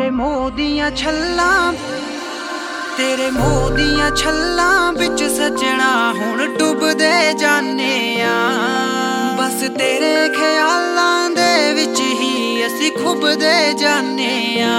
ਮੋਹ ਦੀਆਂ ਛੱਲਾਂ ਤੇਰੇ ਮੋਹ ਦੀਆਂ ਛੱਲਾਂ ਵਿੱਚ ਸੱਜਣਾ ਹੁਣ ਡੁੱਬਦੇ ਜਾਂਦੇ ਆ। ਬਸ ਤੇਰੇ ਖਿਆਲਾਂ ਦੇ ਵਿੱਚ ਹੀ ਅਸੀਂ ਖੁੱਬਦੇ ਜਾਂਦੇ ਆ।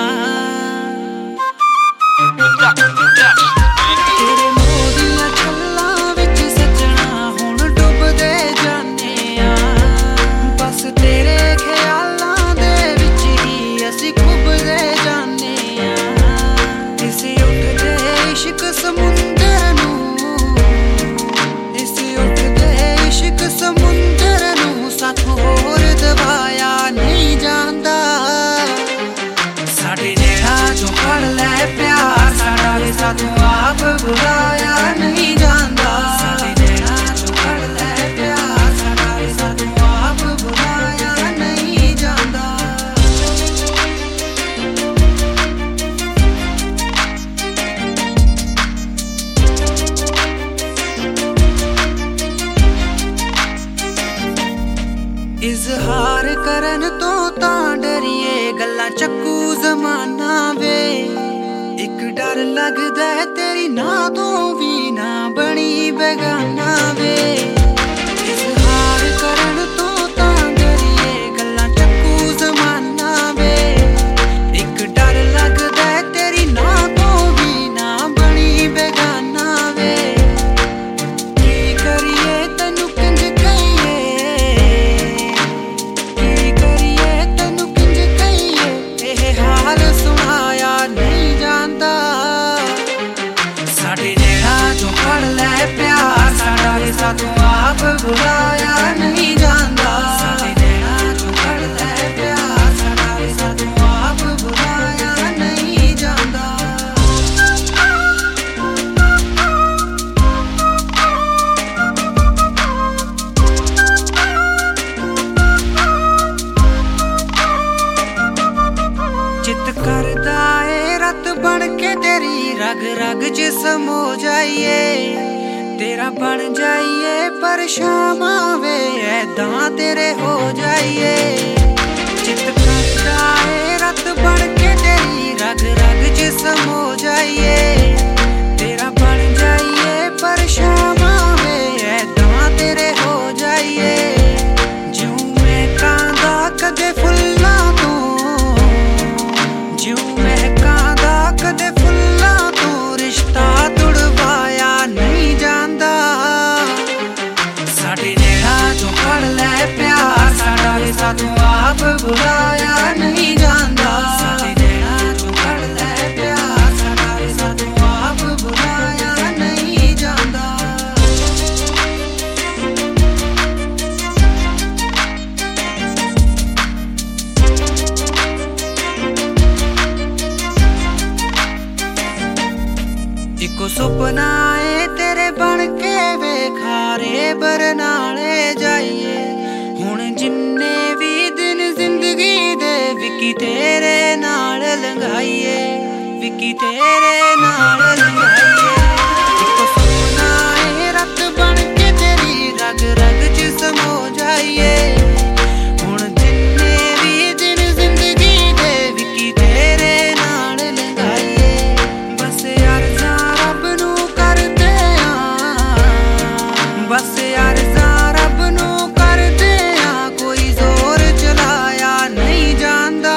ਤੇਰੇ ਮੋਹ ਦੀਆਂ ਛੱਲਾਂ ਵਿੱਚ ਸੱਜਣਾ ਹੁਣ ਡੁੱਬਦੇ ਜਾਂਦੇ ਆ। ਬਸ ਤੇਰੇ ਖਿਆਲਾਂ ਦੇ ਵਿੱਚ ਹੀ ਅਸੀਂ ਖੁੱਬਦੇ ਜਾਂਦੇ ਆ। ਇਸੇ ਉੱਠਦੇ ਇਸ਼ਕ ਸਮੁੰਦਰ ਨੂੰ, ਇਸੇ ਉੱਠਦੇ ਇਸ਼ਕ ਸਮੁੰਦਰ ਨੂੰ ਸਾਥੋਂ ਹੋਰ ਦਬਾਇਆ ਨਹੀਂ ਜਾਂਦਾ। ਸਾਡੇ ਜਿਹੜਾ ਜੋ ਫੜ ਲੈ ਪਿਆਰ ਸਾਡਾ ਵੇ ਸਾਥੋਂ ਆਪ ਬੁਲਾਇਆ ਨਹੀਂ ਜਾਂਦਾ। ਸਾਡੇ ਜਿਹੜਾ ਜੋ ਫੜ ਲੈ ਪਿਆਰ ਸਾਡਾ ਵੇ ਸਾਥੋਂ ਆਪ ਬੁਲਾਇਆ ਨਹੀਂ ਜਾਂਦਾ। ਇਜ਼ਹਾਰ ਕਰਨ ਤੋਂ ਤਾਂ ਡਰੀਏ ਗੱਲਾਂ ਚੱਕੂ ਜ਼ਮਾਨਾ ਵੇ। ਇੱਕ ਡਰ ਲੱਗਦਾ ਤੇਰੀ ਨਾ ਤੋਂ ਵੀ ਨਾ ਬਣੀ ਬੇਗਾਨਾ ਵੇ। ਇਜ਼ਹਾਰ ਕਰਨ ਤੋਂ ਤਾਂ ਡਰੀਏ ਗੱਲਾਂ ਚੱਕੂ ਜ਼ਮਾਨਾ ਵੇ। ਇੱਕ ਡਰ ਲੱਗਦਾ ਤੇਰੀ ਨਾ ਤੋਂ ਵੀ ਨਾ ਬਣੀ ਬੇਗਾਨਾ ਵੇ। ਕੀ ਕਰੀਏ ਤੈਨੂੰ ਕਿੰਝ ਕਹੀਏ, ਕੀ ਕਰੀਏ ਤੈਨੂੰ ਕਿੰਝ ਕਹੀਏ ਇਹ ਹਾਲ ਸੁਣਾਇਆ ਨਹੀਂ ਜਾਂਦਾ। ਸਾਡੇ ਜਿਹੜਾ ਜੋ ਫੜ ਲੈ ਪਿਆਰ ਸਾਡਾ ਵੇ ਸਾਥੋਂ ਆਪ ਬੁਲਾਇਆ ਨਹੀਂ ਜਾਂਦਾ। ਸਾਡੇ ਜਿਹੜਾ ਜੋ ਫੜ ਲੈ ਪਿਆਰ ਸਾਡਾ ਵੇ ਸਾਥੋਂ ਆਪ ਬੁਲਾਇਆ ਨਹੀਂ ਜਾਂਦਾ। ਚਿੱਤ ਕਰਦਾ ਏ ਰਤ ਬਣ ਕੇ ਤੇਰੀ ਰਗ ਰਗ ਚ ਸਮੋ ਜਾਈਏ। ਤੇਰਾ ਬਣ ਜਾਈਏ ਪਰ ਸ਼ਾਮਾਂ ਵੇ ਐਦਾਂ ਤੇਰੇ ਹੋ ਜਾਈਏ। ਚਿੱਤ ਕਰਦਾ ਏ ਰਤ ਬਣ ਕੇ ਤੇਰੀ ਰਗ ਰਗ ਚ ਸਮੋ ਜਾਈਏ। ਤੇਰਾ ਬਣ ਜਾਈਏ ਪਰ ਸ਼ਾਮਾਂ ਵੇ ਐਦਾਂ ਤੇਰੇ ਹੋ ਜਾਈਏ। ਜਿਉਂ ਮਹਿਕਾਂ ਦਾ ਕਦੇ ਫੁੱਲਾਂ ਤੋਂ, ਜਿਉਂ ਮਹਿਕਾਂ ਦਾ ਕਦੇ ਫੁੱਲਾਂ ਤੋਂ ਰਿਸ਼ਤਾ ਤੁੜਵਾਇਆ ਨਹੀਂ ਜਾਂਦਾ। ਸਾਡੇ ਜਿਹੜਾ ਜੋ ਫੜ ਲੈ ਪਿਆਰ ਸਾਡਾ ਵੇ ਸਾਥੋਂ ਆਪ ਬੁਲਾਇਆ ਨਹੀਂ ਜਾਂਦਾ। ਸਾਡੇ ਜਿਹੜਾ ਜੋ ਫੜ ਲੈ ਪਿਆਰ ਸਾਡਾ ਵੇ ਸਾਥੋਂ ਆਪ ਬੁਲਾਇਆ ਨਹੀਂ ਜਾਂਦਾ। ਇੱਕੋ ਸੁਪਨਾ ਏ ਤੇਰੇ ਬਣ ਕੇ ਵੇਖਾਰੇ ਬਰਨਾਲੇ ਜਾਈਏ। ਹੁਣ ਜਿੰਨੇ ਵੀ ਦਿਨ ਜ਼ਿੰਦਗੀ ਦੇ ਵਿਕੀ ਤੇਰੇ ਨਾਲ ਲੰਘਾਈਏ, ਵਿਕੀ ਤੇਰੇ ਨਾਲ ਲੰਘਾਈਏ। ਇੱਕੋ ਸੁਪਨਾ ਏ ਰਤ ਬਣ ਕੇ ਤੇਰੀ ਰਗ ਰਗ ਚ ਸਮੋ ਜਾਈਏ। ਹੁਣ ਜਿੰਨੇ ਵੀ ਦਿਨ ਜ਼ਿੰਦਗੀ ਦੇ ਵਿਕੀ ਤੇਰੇ ਨਾਲ ਲੰਘਾਈਏ। ਬਸ ਅਰਜ਼ਾਂ ਰੱਬ ਨੂੰ ਕਰਦੇ ਆ, ਬਸ ਅਰਜ਼ਾਂ ਰੱਬ ਨੂੰ ਕਰਦੇ ਆ। ਕੋਈ ਜ਼ੋਰ ਚਲਾਇਆ ਨਹੀਂ ਜਾਂਦਾ।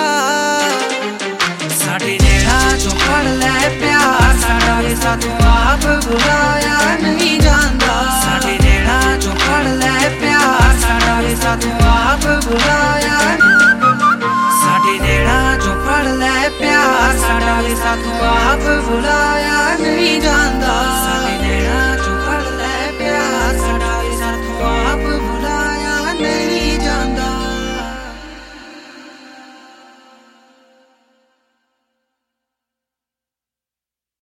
ਸਾਡੇ ਜਿਹੜਾ ਜੋ ਫੜ ਲੈ ਪਿਆਰ ਸਾਡਾ ਵੇ ਸਾਥੋਂ ਆਪ ਬੁਲਾਇਆ ਨਹੀਂ ਜਾਂਦਾ। ਸਾਡੇ ਜਿਹੜਾ ਜੋ ਫੜ ਲੈ ਪਿਆਰ ਸਾਡਾ ਵੇ ਸਾਥੋਂ